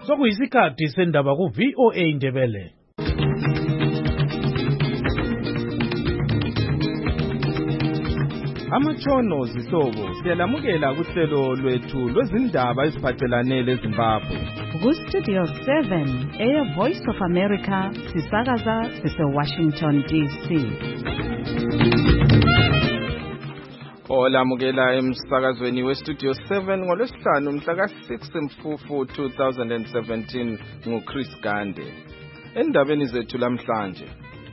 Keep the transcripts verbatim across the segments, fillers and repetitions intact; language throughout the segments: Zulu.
Sokuyisikhathi sendaba ku V O A Ndebele. Amatshono zihlobo siyalamukela kuhlelo lwethu lwezindaba eziphathelane leZimbabwe. Ku Studio seven, Air Voice of America, sisakaza sise Washington D C. Olamukela emsakazweni we Studio seven ngolwesihlanu mhla ka six Mfufu two thousand seventeen nguChris Gande. Endabeni zethu lamhlanje.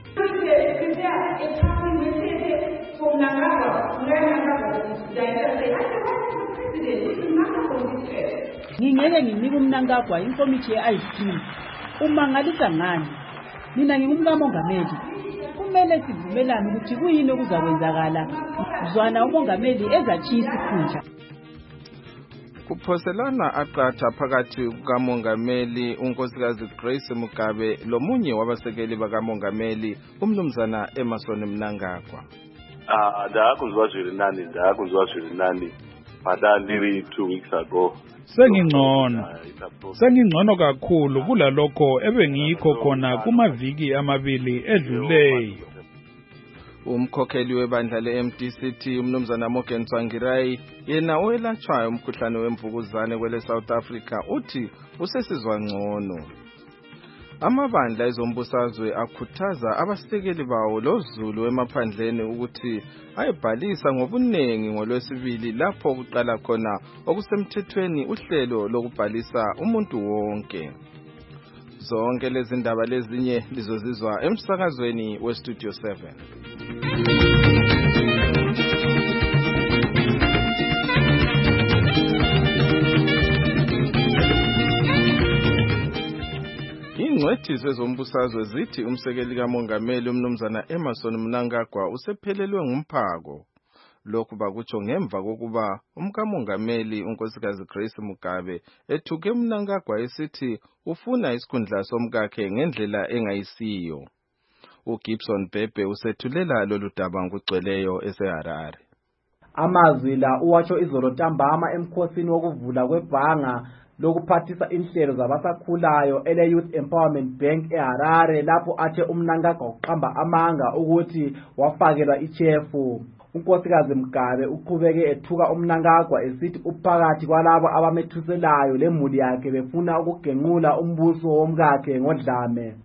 Ngingeke nginike uMnangagwa inkomithi ye-I C umangalisa ngani. Mina ngingumkamongameli. Kumele sivumelane ukuthi kuyini okuzakwenzakala. Zwana umongameli ezachiya isikhundla. Kuphoselana aqatha phakathi kukamongameli unkosikazi Grace Mugabe lomunye wabasekeli bakamongameli umnumzana Emmerson Mnangagwa. Ah, ndakuzwa zviri nani, ndakuzwa zviri nani. Padandiri two weeks ago. Sengingcono. Sengingcono kakhulu kulalokho ebengikho khona kumaviki amabili edluleyo. Umkhokheli webandla le-M D C T umnumzana Morgan Tsvangirai yena owelatshwayo umkhuhlane wemvukuzane kwele South Africa uthi usesizwa ngcono. Amabandla ezombusazwe akhuthaza abasekeli bawo loZulu emaphandleni ukuthi ayebhalisa ngobunengi ngolwesibili lapho kuqala khona okusemthethweni uhlelo lokubhalisa umuntu wonke. Zonke lezi ndaba lezinye lizozizwa emsakazweni we Studio seven. Ingcwethi zezombusazwe zithi umsekeli kamongameli umnumzana Emmerson Mnangagwa usephelelwe ngumphako. Lokhu bakutsho ngemva kokuba umkamongameli unkosikazi Grace Mugabe ethuke uMnangagwa esithi ufuna isikhundla somkakhe ngendlela engayisiyo. uGibson Bhebhe usethulela lolu daba ngokugcweleyo eseHarare. Amazwi la uwatsho izolo ntambama emkhosini wokuvula kwebhanga lokuphathisa inhlelo zabasakhulayo ele Youth Empowerment Bank eHarare lapho athe uMnangagwa uqamba amanga ukuthi wafakelwa ichefu. Unkosikazi Mugabe uqhubeke ethuka uMnangagwa esithi uphakathi kwalabo abamethuselayo lemuli yakhe befuna ukugenqula umbuso womkakhe ngodlame.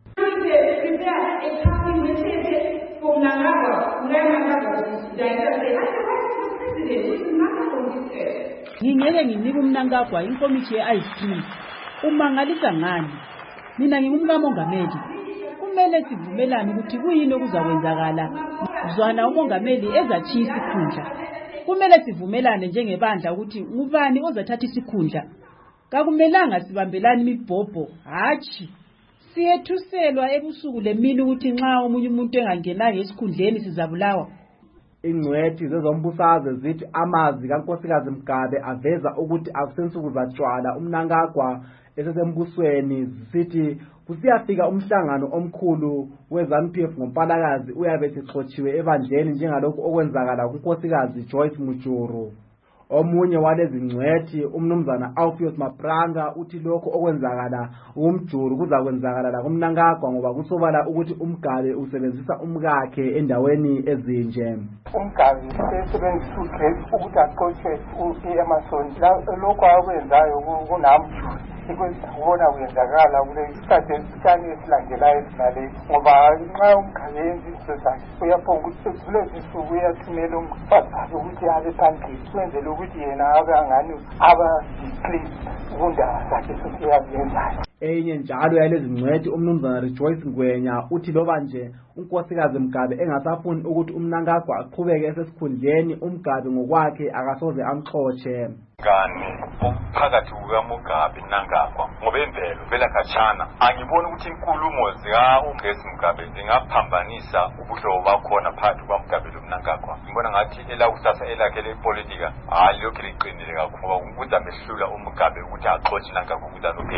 Ngingeke nginike uMnangagwa inkomithi ye-I C umangalisa ngani. Mina ngingumkamongameli. Kumele sivumelane ukuthi kuyini okuzakwenzakala. Zwana umongameli ezachiya isikhundla. Kumele sivumelane njengebandla ukuthi ngubani ozathatha isikhundla. Kakumelanga sibambelana imibhobho, hachi. Siyethuselwa ebusuku lemini ukuthi nxa omunye umuntu engangenanga esikhundleni sizabulawa. Ingcwethi zezombusazwe zithi amazwi kaNkosikazi Mugabe aveza ukuthi akusensuku zatshwala uMnangagwa esesembusweni zithi kusiyafika umhlangano omkhulu weZANU P F ngoMpalakazi uyabe sixotshiwe ebandleni njengalokho okwenzakala kuNkosikazi Joyce Mujuru. Omunye walezi ngcwethi umnumzana Alpheus Mapranga uthi lokho okwenzakala umjuru kuzakwenzakala la kuMnangagwa ngoba kusobala ukuthi uMgabe usebenzisa umkakhe endaweni ezinje. Umgabe usebenzisa uGrace ukuthi aqotshe uEmmerson lokho akwenzayo kunamjuru. Ikubona kuyenzakala kule sikhathi esihlanu esilandelayo esinale ngoba nxa uMgabe yenza izinto zakhe uyaphonga ukuthi kulezi nsuku uyathumela umfazi ukuthi abe phambili kwenzela ukuthi yena abe angani aba please kundaba zakhe sokuyazenzayo. Enye njalo yalezi ngcwethi umnumzana Rejoice Ngwenya uthi loba nje unkosikazi Mugabe engasafuni ukuthi uMnangagwa aqhubeke esesikhundleni uMgabe ngokwakhe akasoze amxotshe. Ngani phakathi kukaMugabe Mnangagwa ngoba imvelo vela khatshana angiboni ukuthi inkulumo zika uGrace Mugabe zingaphambanisa ubuhlobo bakhona phakathi kwaMugabe noMnangagwa. Ngibona ngathi elakusasa elakhe lepolitika hayi lokho liqinile kakhulu ukuza mehlula uMugabe ukuthi axotshe Mnangagwa ukuza nophelo.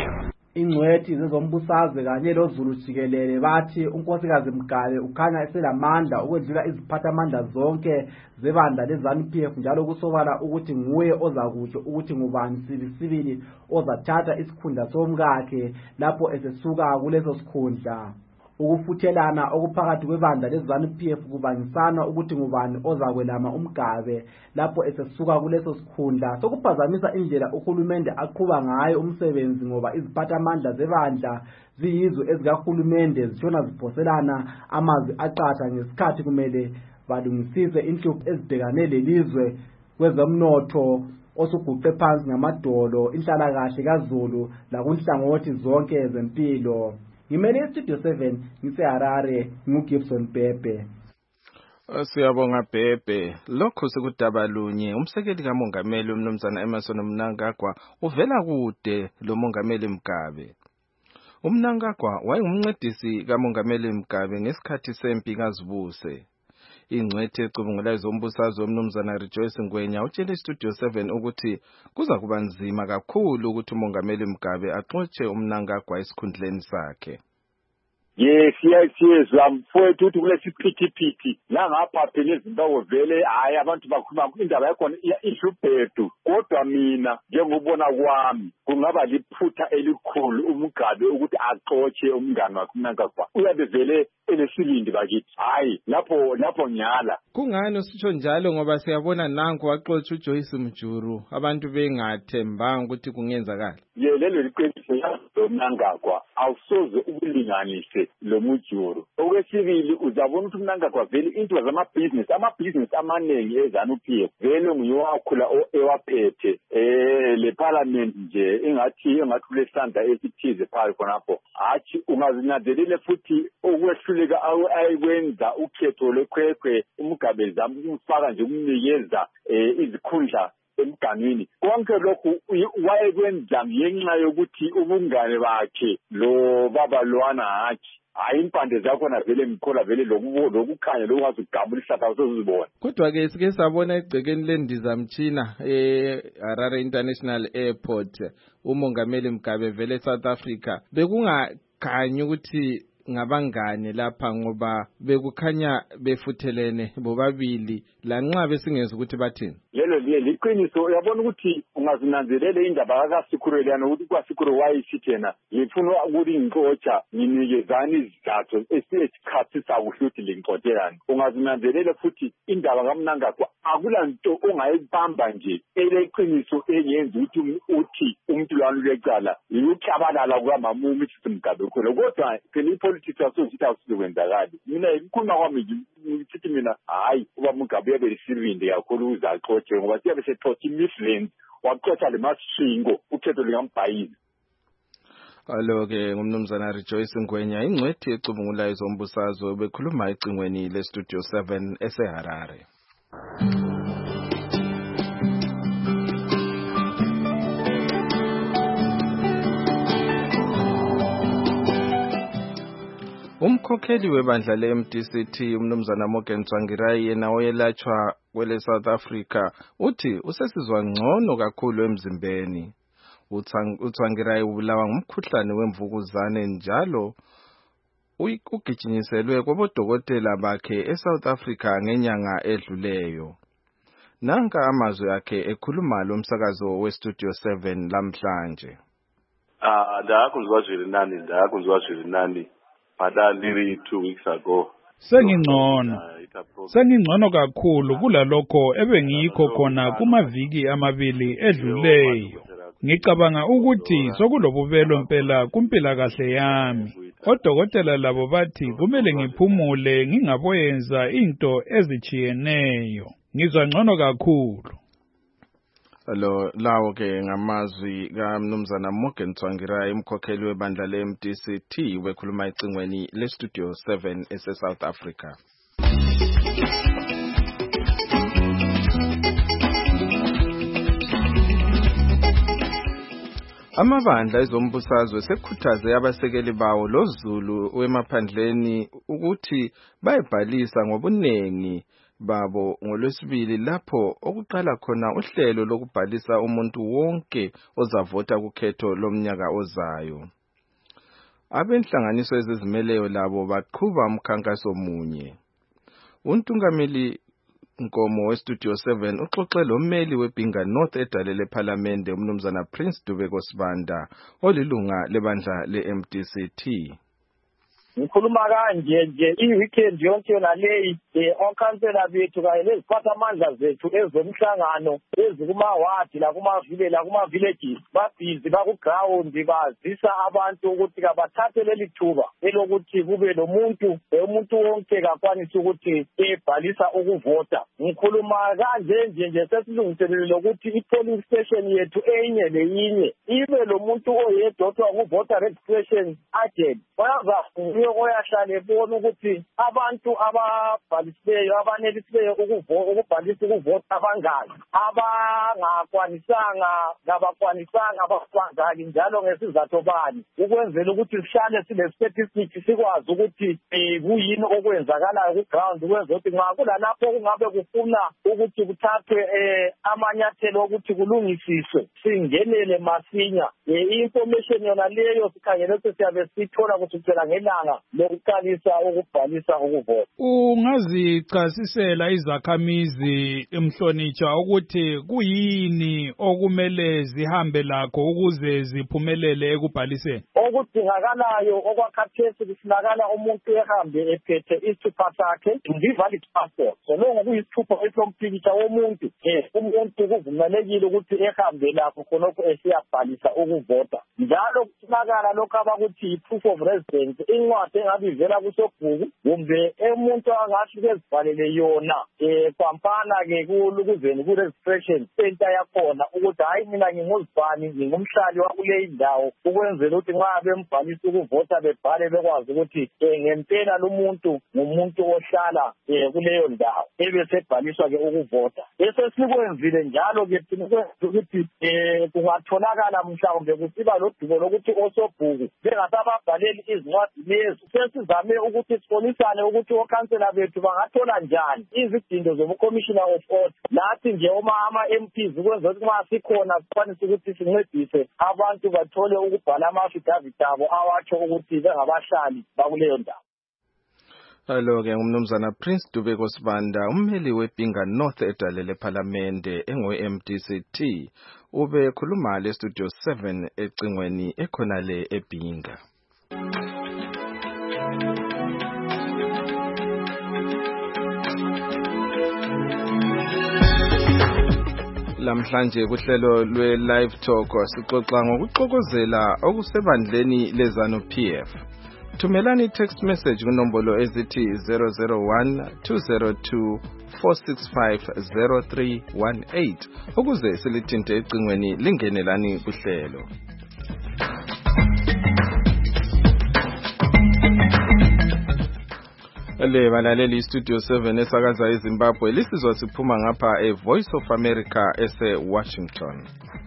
Ingcwethi zezombusazwe kanye loZulu jikelele bathi unkosikazi Mgabe ukhanya eselamandla ukwedlula iziphathamandla zonke zebandla leZANU P F njalo kusobala ukuthi nguye ozakutsho ukuthi ngubani sibisibili ozathatha isikhundla somkakhe lapho esesuka kuleso sikhundla. Ukufuthelana okuphakathi kwebandla leZANU P F kubangisana ukuthi ngubani ozakwelama uMgabe lapho esesuka kuleso sikhundla sokuphazamisa indlela uhulumende aqhuba ngayo umsebenzi ngoba iziphathamandla zebandla ziyizwe ezikahulumende zishona ziphoselana amazwi aqatha ngesikhathi kumele balungisise inhlupho ezibhekane lelizwe kwezomnotho osuguqe phansi ngamadolo inhlalakahle kaZulu lakunhlangothi zonke zempilo. Ngimele Studio seven ngiseHarare nguGibson Bhebhe. Siyabonga Bhebhe. Lokho sekudabalunye umsekeli kaMongameli uMnumzana Emmerson Mnangagwa uvela kude lo Mongameli Mgabe. uMnangagwa wayengumncedisi kaMongameli Mgabe ngesikhathi sempi kaZibuse. Ingcwethi ecubungula izombusazwe uMnumzana Rejoice Ngwenya utshele Studio seven ukuthi kuza kuba nzima kakhulu ukuthi uMongameli Mgabe axotshe uMnangagwa esikhundleni sakhe. Yes, yes, yes, mfowethu uthi kulesiphithiphithi langapha phela izinto vele hayi abantu bakhuluma indaba yakhona ihluphethu kodwa mina njengobona kwami kungaba liphutha elikhulu uMgabe ukuthi axotshe umngane wakhe uMnangagwa uyabe vele elesibindi bakithi hayi lapho lapho nyala. Kungani usitsho njalo ngoba siyabona nanku waxotsha uJoyce Mjuru abantu bengathembanga ukuthi kungenzakala. Ye lelo liqiniso uMnangagwa awusoze ukulinganise lo Mjuru. Okwesibili uzabona ukuthi uMnangagwa vele into zamabhizinisi amabhizinisi amaningi eZANU P F vele nguyowakhula ewaphethe eh le parliament nje ingathi engathi kulesandla esithize phakathi khonapho athi ungazinanzelele futhi okwehluleka ayikwenza ukhetho lekhwekhwe uMgabe zami umfaka nje umnikeza izikhundla emganwini konke lokhu wayekwenza ngenxa yokuthi ubungane bakhe lo baba lwana hathi hayi impande zakho na vele ngikhola vele lokukhanya lokwazi ukugabula ihlaka sozibona. Kodwa ke sike sabona egcekeni lendizamtshina eHarare International Airport uMongameli Mgabe vele South Africa bekungakhanyi ukuthi ngabangane lapha ngoba bekukhanya befuthelene bobabili lanxa besingeza ukuthi bathini. Lelo liqiniso uyabona ukuthi ungazinanzelele indaba kaSikhurelana ukuthi kwaSikhuro wayisithena ngifuna ukuthi ngixotsha nginikezani izizathu esikhathi sakuhluthi lengixotshelana ungazinanzelele futhi indaba kaMnangagwa akulanto ongayibamba nje eleqiniso eyenza ukuthi uthi umuntu lwanu lecala ukuchabalala kwamamumu isimgabe khona kodwa phela ipolitics asosithi awusikwenzakali mina ikhuluma kwami ngithi mina hayi uba Mugabe yabelisibindi kakhulu uzaxotshe ngoba siyabe sethotha imiflens waxotsha le masingo ukhetho likambhayini. Alo ke ngumnumzana Rejoice Ngwenya ingcwethi ecubungula izombusazwe bekhuluma ecingweni le Studio seven eseHarare. Umkhokheli webandla le-M D C T uMnumzana Morgan Tsvangirai yena oyelatshwa kwele South Africa uthi usesizwa ngcono kakhulu emzimbeni. uTsvangirai ubulawa ngumkhuhlane wemvukuzane njalo ugijinyiselwe kwabodokotela bakhe eSouth Africa ngenyanga edluleyo. Nanka amazwi akhe ekhuluma lo msakazo weStudio seven lamhlanje. Ah ndakuzwa zviri nani ndakuzwa zviri nani pada ndiri two weeks ago. Sengingcono. Sengingcono kakhulu kulalokho ebengikho khona kumaviki amabili edluleyo. Ngicabanga ukuthi sokulobubelo impela kumpilakahle yami. Odokotela labo bathi kumele ngiphumule ngingaboyenza into ezichiyeneyo. Ngizwa ngcono kakhulu. Lo lawo ke ngamazwi kaMnumzana Morgan Tsvangirai umkhokheli webandla le-M D C T wekhuluma ecingweni le-Studio seven ese South Africa. Amabandla ezombusazwe sekukhuthaze abasekeli bawo loZulu wemaphandleni ukuthi bayibhalisa ngobunengi babo ngolwesibili lapho okuqala khona uhlelo lokubhalisa umuntu wonke ozavota kukhetho lomnyaka ozayo. abenhlanganiso ezizimeleyo labo baqhuba umkhankaso munye. Untungameli Nkomo weStudio seven uxoxe lommeli weBhinga North edalele ePhalamende umnumzana Prince Dubeko Sibanda olilunga lebandla le-M D C T. Ngikhuluma kanje nje i-weekend yonke yona leyi okhansela bethu kanye neziphathamandla zethu ezomhlangano ezikuma-ward la kumavile la kuma-villages babhizi baku-ground bazisa abantu ukuthi kabathathe leli thuba elokuthi kube lomuntu umuntu wonke kakwanisa ukuthi ebhalisa ukuvota. Ngikhuluma kanje nje nje sesilungiselele lokuthi i-polling station yethu enye leyinye ibe lo muntu oyedwa othiwa ngu-voter registration agent bayaza oyahlale ebona ukuthi abantu ababhalisileyo abanelisileyo ukubhalisa ukuvota abangaki abangakwanisanga ngabakwanisanga abafangaki njalo ngesizathu bani ukwenzela ukuthi sihlale sile-statistics sikwazi ukuthi kuyini okwenzakalayo ku-ground ukwenza ukuthi nxa kulalapho kungabe kufuna ukuthi kuthathwe amanyathelo ukuthi kulungisiswe singenele masinya. I-information yona leyo sikhangele ukuthi siyabe sithola kusukela ngelanga lokuqalisa ukubhalisa ukuvota. Ungazichasisela izakhamizi emhlonitsha ukuthi kuyini okumele zihambe lakho ukuze ziphumelele ekubhaliseni? Okudingakalayo okwakhathesi kufunakala umuntu ehambe ephethe isithupha sakhe i-valid passport. So longo kuyisithupha esompikitsha womuntu umuntu kuvumelekile ukuthi ehambe lakho khonokho esiyabhalisa ukuvota. Njalo kufunakala lokho abakuthi i-proof of residence, incwadi engabe ivela kusobhuku kumbe umuntu angafike ezibhalele yona kwampana-ke kulukuzeni ku-registration center yakhona ukuthi hayi mina nginguzibani ngingumhlali wakuleyi ndawo ukwenzela ukuthi nxa bembhalisa ukuvota bebhale bekwazi ukuthi ngempela lumuntu ngumuntu ohlala kuleyo ndawo ebesebhaliswa-ke ukuvota. Esesikwenzile njalo-ke sinukwenza ukuthi kungatholakala mhlawumbe kusiba lodumo lokuthi osobhuku bengasababhaleli izincwadi lezi sesizame ukuthi sibonisane ukuthi okhansela bethu bangathola njani izidindo zobucommissioner of order lathi nje uma ama-M Ps ukwenza ukuthi nxa sikhona sikwanise ukuthi sincedise abantu bathole ukubhala ama-affidavit abo awatsho ukuthi bengabahlali bakuleyo ndawo. Alo-ke umnumzana Prince Dubeko Sibanda ummeli weBhinga North edalele ePhalamende engowe-M D C T ube khuluma le-Studio seven ecingweni ekhonale eBhinga. Lamhlanje kuhlelo lwe-Live Talk sixoxa ngokuxokozela okusebandleni leZANU-P F. Thumelani text message kunombolo ezithi zero zero one two zero two four six five zero three one eight ukuze silithinte ecingweni lingenelani kuhlelo. Le balaleli Studio seven esakaza eZimbabwe lisizwa siphuma ngapha eVoice of America ese Washington.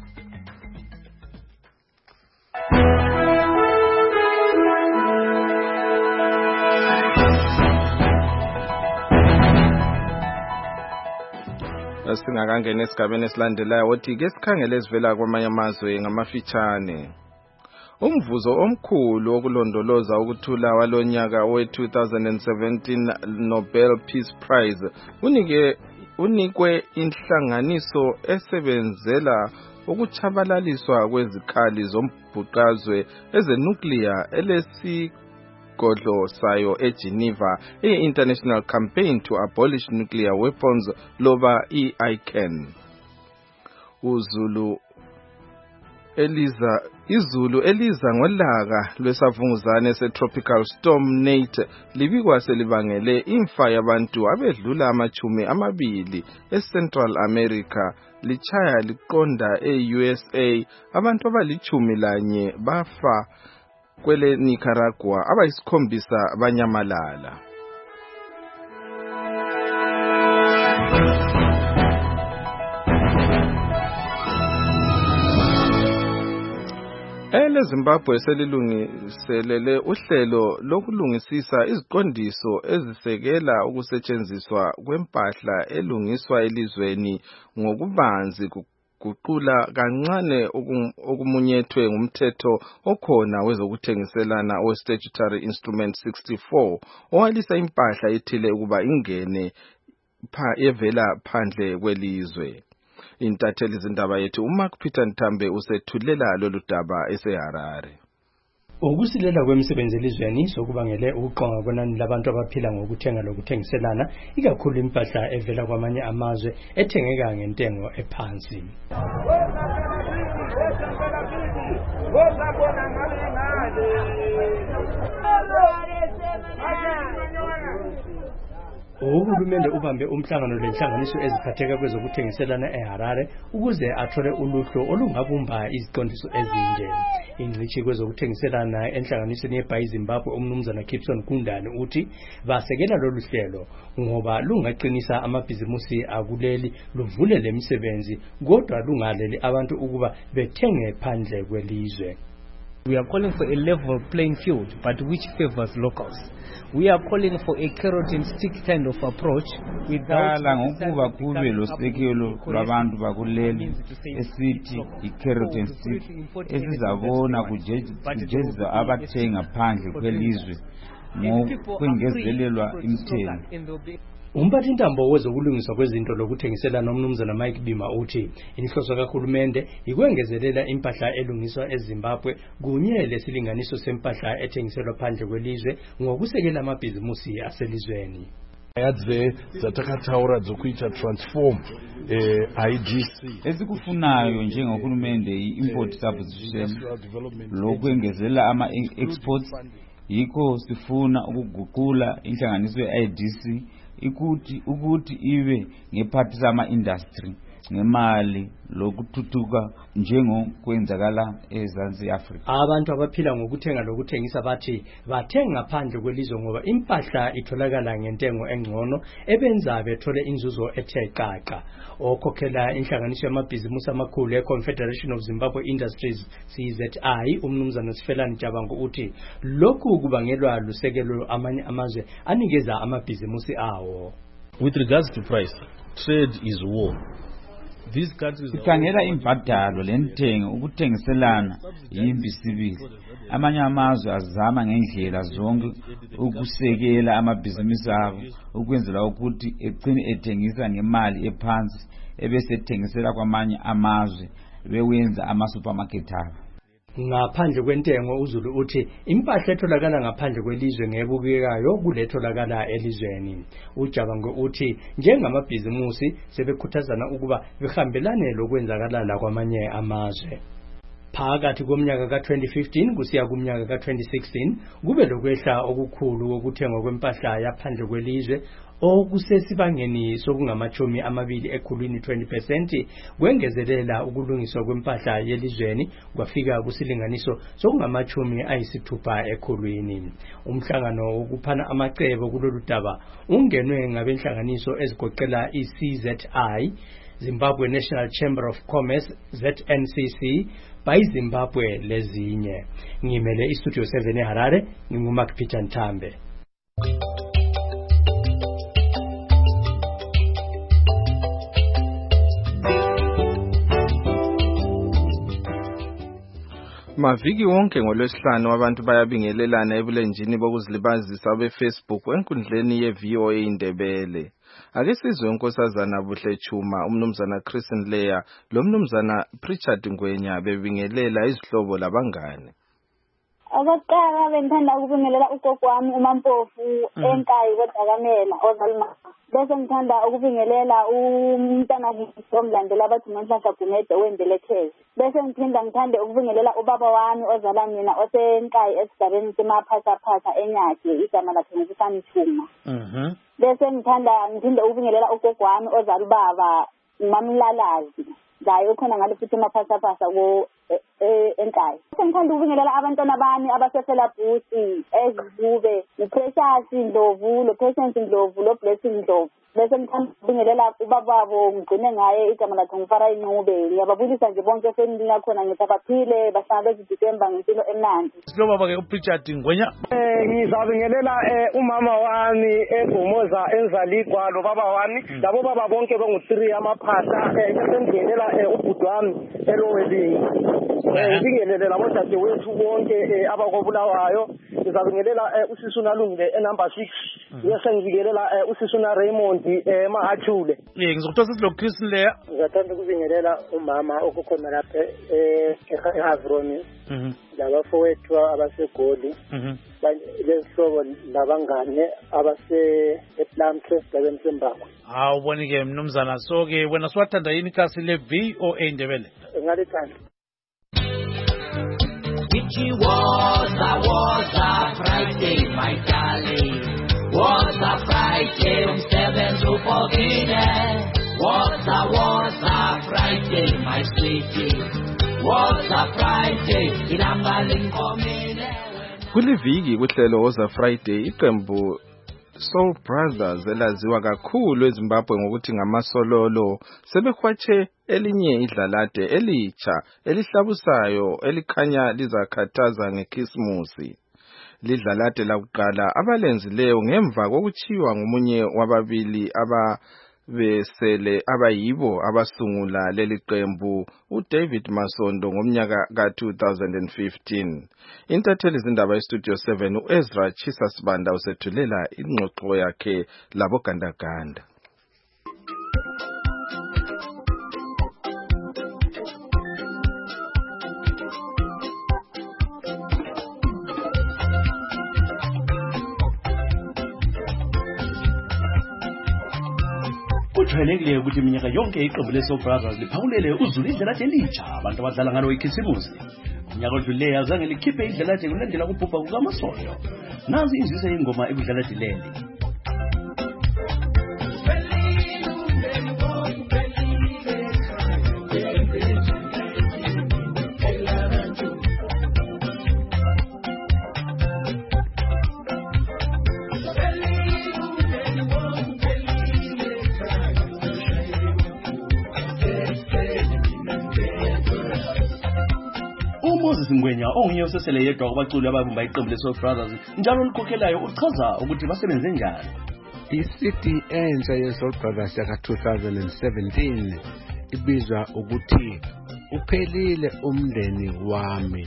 Singakangena esigabeni esilandelayo othi ke sikhangele sivela kwamanye amazwe ngamafitshane. Umvuzo omkhulu wokulondoloza ukuthula walonyaka we-two thousand seventeen Nobel Peace Prize unike unikwe inhlanganiso esebenzela ukuchabalaliswa kwezikhali zombhuqazwe ezenuclear elesi Godlo sayo eGeneva i-International Campaign to Abolish Nuclear Weapons loba I C A N. Uzulu Eliza izulu eliza ngolaka lwesavunguzane se-Tropical Storm Nate libikwa selibangele imfa yabantu abedlula amachumi amabili eCentral America lichaya liqonda e-U S A abantu abalichumi lanye bafa kwele Nicaragua abayisikhombisa banyamalala. Ele Zimbabwe selilungiselele uhlelo lokulungisisa iziqondiso ezisekela ukusetshenziswa kwempahla elungiswa elizweni ngokubanzi ukuguqula kancane okumunyethwe ngumthetho okhona wezokuthengiselana we-Statutory Instrument sixty-four owalisa impahla ethile ukuba ingene pha evela phandle kwelizwe. Intatheli zindaba yethu uMark Peter Ntambe usethulela lolu daba eseHarare. Ukusilela kwemisebenzi elizweni sokubangele ukuqonga kwenani labantu abaphila ngokuthenga lokuthengiselana ikakhulu impahla evela kwamanye amazwe ethengeka ngentengo ephansi. Uhulumende ubambe umhlangano lenhlanganiso eziphatheka kwezokuthengiselana eHarare ukuze athole uluhlu olungabumba iziqondiso ezinje. Ingcitshi kwezokuthengiselana enhlanganisweni yeBhayi Zimbabwe umnumzana Gibson Kundane uthi basekela lolu hlelo ngoba lungaqinisa amabhizimusi akuleli luvule lemisebenzi kodwa lungaleli abantu ukuba bethenge phandle kwelizwe. We are calling for a level playing field, but which favors locals. We are calling for a carrot and stick kind of approach without ngokuba kube losekelo lwabantu bakuleli esithi i-carrot and stick esizabona kujezisa abathenga phandle kwelizwe ngokwengezelelwa imithelo. Umphathintambo wezokulungiswa kwezinto lokuthengiselana umnumzana Mike Bima uthi inhloso kahulumende ikwengezelela impahla elungiswa eZimbabwe kunye lesilinganiso sempahla ethengiselwa phandle kwelizwe ngokusekela amabhizimusi aselizweni. Yadze zatakataura zokuita transform eh I D C esikufunayo njengohulumende i-import substitution lokwengezela ama exports yikho sifuna ukuguqula inhlanganiso ye-I D C ikuthi ukuthi ibe ngephathi sama industry ngemali lokuthuthuka njengokwenzakala eZansi Africa. Abantu abaphila ngokuthenga lokuthengisa bathi bathenga phandle kwelizwe ngoba impahla itholakala ngentengo engcono ebenza bethole inzuzo ethe qaqa. Okhokhela inhlanganiso yamabhizimusi amakhulu eConfederation of Zimbabwe Industries C Z I umnumzana Sifelani Jabango uthi lokhu kubangelwa lusekelo amanye amazwe anikeza amabhizimusi awo. With regards to price, trade is war. Sikhangela imbadalo lentengo ukuthengiselana yimbi sibili. Amanye amazwe azama ngendlela zonke ukusekela amabhizinisi abo ukwenzela ukuthi egcine ethengisa ngemali ephansi ebese ethengisela kwamanye amazwe bewenza ama supermarket abo. Ngaphandle kwentengo uZulu uthi impahla etholakala ngaphandle kwelizwe ngebukekayo kuletholakala elizweni. Ujabango uthi njengamabhizimusi sebekhuthazana ukuba behambelane lokwenzakala la kwamanye amazwe. Phakathi komnyaka ka twenty fifteen kusiya kumnyaka ka twenty sixteen kube lokwehla okukhulu kokuthengwa kwempahla yaphandle kwelizwe okusesibangeni sokungamachumi amabili ekhulwini twenty percent kwengezelela ukulungiswa kwempahla yelizweni kwafika kusilinganiso sokungamachumi ayisithupha ekhulwini. Umhlangano wokuphana amacebo kulolu daba ungenwe ngabenhlanganiso ezigoqela i-C Z I, Zimbabwe National Chamber of Commerce, Z N C C, Bhayi Zimbabwe lezinye. Ngimele iStudio seven eHarare, nginguMark Peter Ntambe. Maviki wonke ngolwesihlanu abantu bayabingelelana ebulenjini bokuzilibazisa beFacebook enkundleni ye-V O A Indebele. Ake sizwe unkosazana Buhle Chuma, umnumzana Chris Nleya, lo mnumzana Pritchard Ngwenya bebingelela izihlobo labangane. Okokuqala bengithanda ukubingelela ugogo wami uMampofu eNkayi koDakamela ozalima. Bese ngithanda ukubingelela umntana omlandela abathi uNhlanhla Gumede owendelekezi. Bese ngithinda ngithande ukubingelela ubaba wami ozala mina oseNkayi esigabeni semaphasaphatha eNyakhe igama lakhe ngusani Chuma. Mhm. Bese ngithanda ngithinde ukubingelela ugogo wami ozala ubaba uMamlalazi. Ngayo khona ngale futhi emaphasaphatha ko enkaya. Ngithanda ukubingelela abantwana bami abasefela busi ezizube uPrecious Ndlovu, lo Patience Ndlovu, lo Blessing Ndlovu. Bese ngithanda ukubingelela ubababo ngigcine ngaye igama lakhe ngifara inqube. Ngiyababulisa nje bonke efamily yakhona ngithi abaphile bahlala beziDisemba ngempilo emnandi. Silo baba ke uPrecious Ngwenya. Eh ngizabingelela umama wami eGomoza enzaligwa lo baba wami labo baba bonke bengu three amaphahla ngisengelela ubhuti wami eLoweling. Ngibingelele labo dadde wethu bonke abakobulawayo. Ngizabingelela usisuna Lungile enumber six. Bese ngibingelela usisuna Raymond emaHathule. Eh ngizokuthosa isilo Christine leya. Ngizathanda ukubingelela umama okukhona lapha eHavroni. Mhm. Labafowethu abasegoli. Mhm. Lesihlobo labangane abase ePlum Trust eSembakho. Hawu bonike mnumzana so ke wena siwathanda yini kasi le V O A Ndebele? Ngalithanda. It was a was a Friday, my darling. Was a Friday, um seven to fourteen. Was a was a Friday, my sweetie. Was a Friday, in Ambaling Comine. Kuliviki kuhlelo Woza Friday iqembu Soul Brothers elaziwa kakhulu eZimbabwe ngokuthi ngamasololo sebehwatshe elinye idlalade elitsha elihlabusayo elikhanya lizakhathaza ngeKhisimusi. Lidlalade lakuqala abalenzileyo ngemva kokuchiwa ngomunye wababili aba besele abayibo abasungula leli qembu uDavid Masondo ngomnyaka ka two thousand fifteen. Intatheli izindaba eStudio seven uEzra Chisasibanda usethulela ingxoxo yakhe labo gandaganda. Kujwayelekile ukuthi iminyaka yonke iqembu leSoul Brothers liphawulele uzulu idlalade elitsha abantu abadlala ngalo iKhisimusi. Unyaka odluleyo azange likhiphe idlalade kulandela ukubhubha kukaMasondo. Nazi inzisa yengoma ekudlalade leli. Moses Ngwenya onguye osesele yedwa kubaculi ababumba iqembu leSoul Brothers njalo likhokhelayo uchaza ukuthi basebenze njani. I-C D entsha yeSoul Brothers yaka two thousand seventeen ibizwa ukuthi uphelile umndeni wami.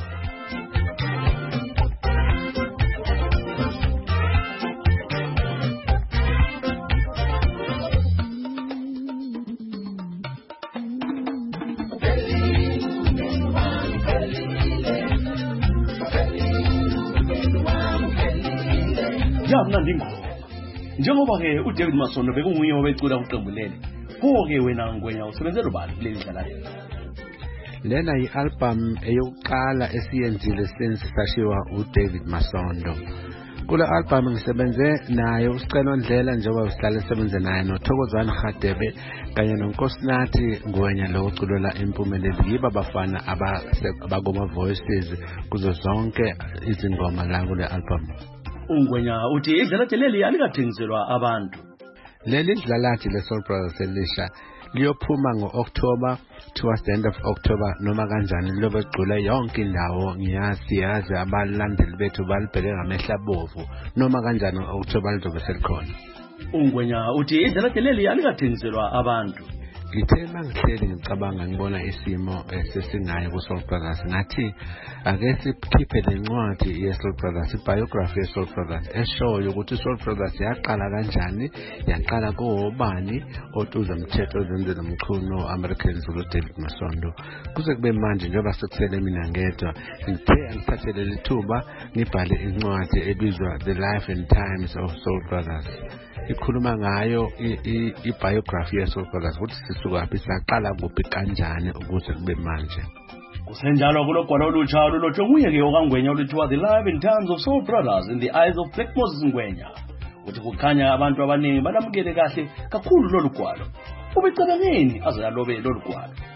Mnandi ngoma. Njengoba ke uDavid Masondo bekunguye obecula uqembu leli. Pho ke wena Ngwenya usebenzela ubani kuleli dlalade? Lena yi-album eyokuqala esiyenzile since sashiwa uDavid Masondo. Kula album ngisebenze naye uSicelo Ndlela njengoba usihlale sebenze naye noThokozani Radebe kanye noNkosinathi Ngwenya lo uculela impumelelo yiba bafana abakoma voices kuzo zonke izingoma la kule album. Ngwenya uthi idlalade leli alikathengiselwa abantu. Leli dlalade leSoul Brothers elisha liyophuma ngo-October towards the end of October noma kanjani liyobe ligcula yonke indawo ngiyazi yazi abalandeli bethu balibheke ngamehla abovu noma kanjani ngo-October lizobe selikhona. Ngwenya uthi idlalade leli alikathengiselwa abantu. Ngithe mangihleli ngicabanga ngibona isimo esesingayo kuSoul Brothers ngathi ake sikhiphe lencwadi yeSoul Brothers ibiography yeSoul Brothers eshoyo ukuthi iSoul Brothers yaqala kanjani yaqala kobani oTuza Mthetho ozenzela umchuno American Zulu David Masondo kuze kube manje njengoba sekusele mina ngedwa ngithe angithathele lithuba ngibhale incwadi ebizwa The Life and Times of Soul Brothers. Ikhuluma ngayo ibiography yeSoul Brothers ukuthi sisuka phi saqala kuphi kanjani ukuze kube manje. Kusenjalo kulogwalo olutsha olulotshwe nguye ke okaNgwenya oluthiwa The Life and Times of Soul Brothers in the Eyes of Black Moses Ngwenya. Uthi kukhanya abantu abaningi balamukele kahle kakhulu lolu gwalo. Ubecabangeni aze yalobe lolu gwalo.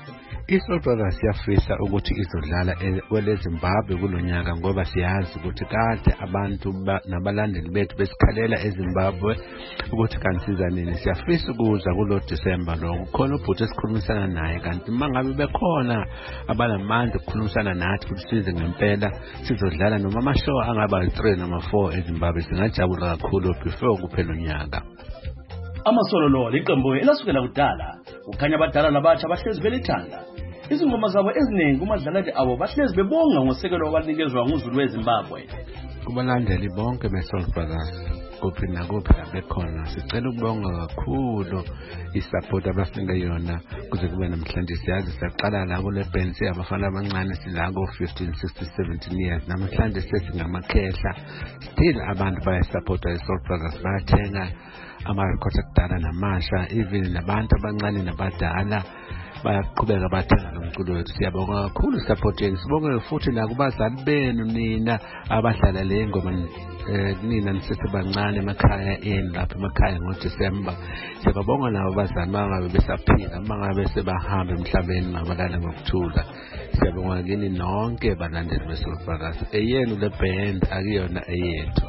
iSoul Brothers siyafisa ukuthi izodlala kwele Zimbabwe kulonyaka ngoba siyazi ukuthi kade abantu nabalandeli bethu besikhalela eZimbabwe ukuthi kansiza nini. Siyafisa ukuza kulo December lo kukhona ubhuti esikhulumisana naye kanti mangabe bekhona abanamandla ukukhulumisana nathi ukuthi size ngempela sizodlala noma amashow angaba three noma four eZimbabwe singajabula kakhulu before kuphela unyaka. Amasolo lo liqembu elasukela kudala ukhanya abadala nabatsha bahlezi belithanda. Izingoma zabo eziningi kumadlalathi abo bahlezi bebonga ngosekelo abanikezwa nguzulu weZimbabwe. Kubalandeli bonke beSoul Brothers kuphi nakuphi bekhona sicela ukubonga kakhulu isupport abasinike yona kuze kube namhlanje. Siyazi saqala la kule band abafana abancane silako fifteen sixteen seventeen years namhlanje sesingamakhehla still abantu bayasupport iSoul Brothers bayathenga ama-record akudala namasha even nabantu abancane nabadala bayaqhubeka bathenga lo mculo wethu. Siyabonga kakhulu support yenu. Sibonge futhi nakubazali benu nina abadlala le ngoma nina nisesebancane emakhaya enu lapha emakhaya ngoDisemba. Siyabonga nabo abazali mangabe besaphila mangabe sebahamba emhlabeni mabalala ngokuthula. Siyabonga kini nonke balandeli beSoul Brothers. Eyenu le band akuyona eyethu.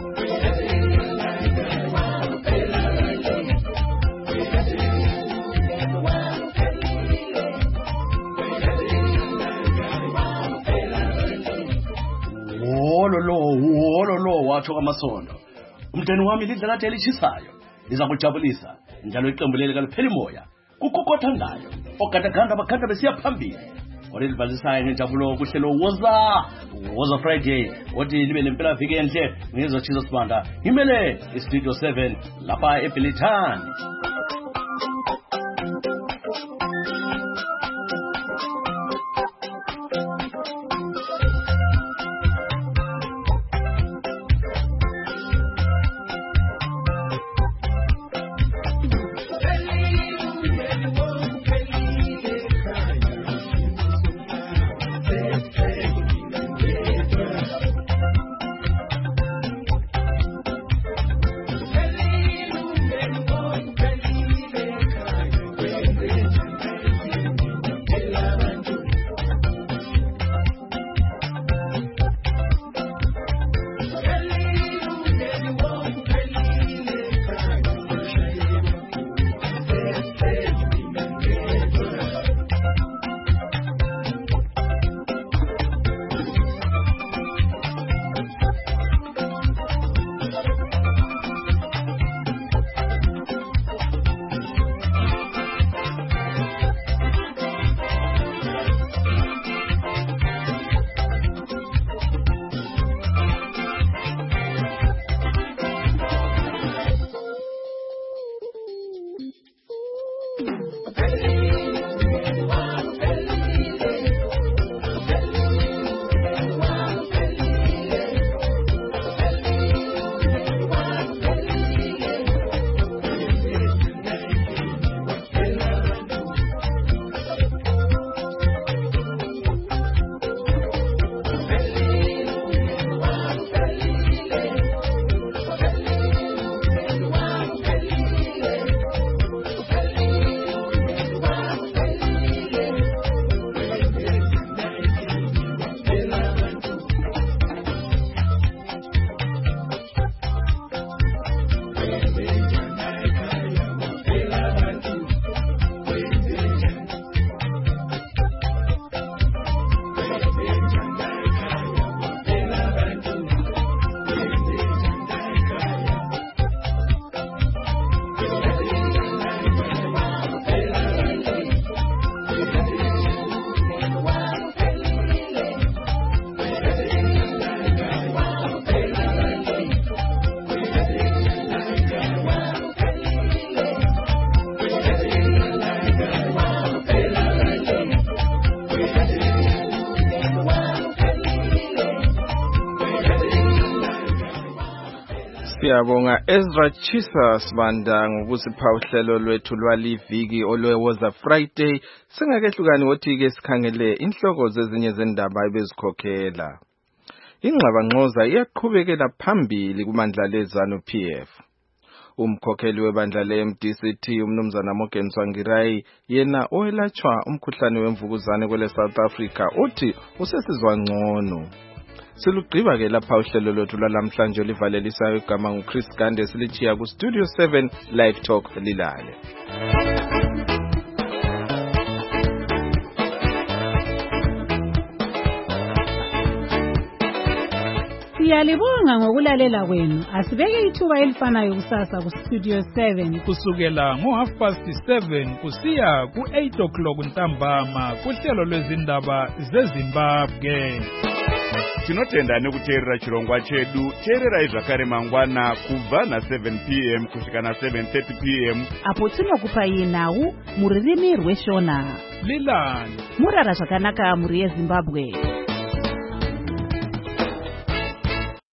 Wololo wololo wathi kwaMasondo umdeni wami lidlala lathi elishisayo liza kujabulisa njalo iqembu leli kalipheli moya kukukothandayo ogadaganda abakhanda besiya phambili olivalisayo ngenjabulo kuhlelo woza woza Friday othi libe nempela viki enhle ngezo Jesus Banda ngimele istudio seven lapha eBilitani. Siyabonga Ezra Chisa Sibanda ngokusipha uhlelo lwethu lwaliviki olwewoza Friday. Singakehlukani wothi ke sikhangele inhloko zezinye zendaba ebezikhokhela. Ingxabangxoza iyaqhubekela phambili kumandla leZANU P F. Umkhokheli webandla le-M D C T umnumzana Morgan Tsvangirai yena owelatshwa umkhuhlane wemvukuzane kwele South Africa uthi usesizwa ngcono. Silugqiba ke lapha uhlelo lwethu lwalamhlanje olivalelisayo igama nguChris Gande silichiya ku Studio seven Live Talk lilale. Siyalibonga ngokulalela kwenu. Asibeke ithuba elifanayo kusasa ku Studio seven kusukela ngo half past seven kusiya ku eight o'clock ntambama kuhlelo lwezindaba zeZimbabwe. Tinotenda nekuteerera chirongwa chedu. Teererai zvakare mangwana kubva na seven p m kusvika na seven thirty p m apo tinokupai nhau muririmi rweshona. Lilani murara zvakanaka muri yeZimbabwe.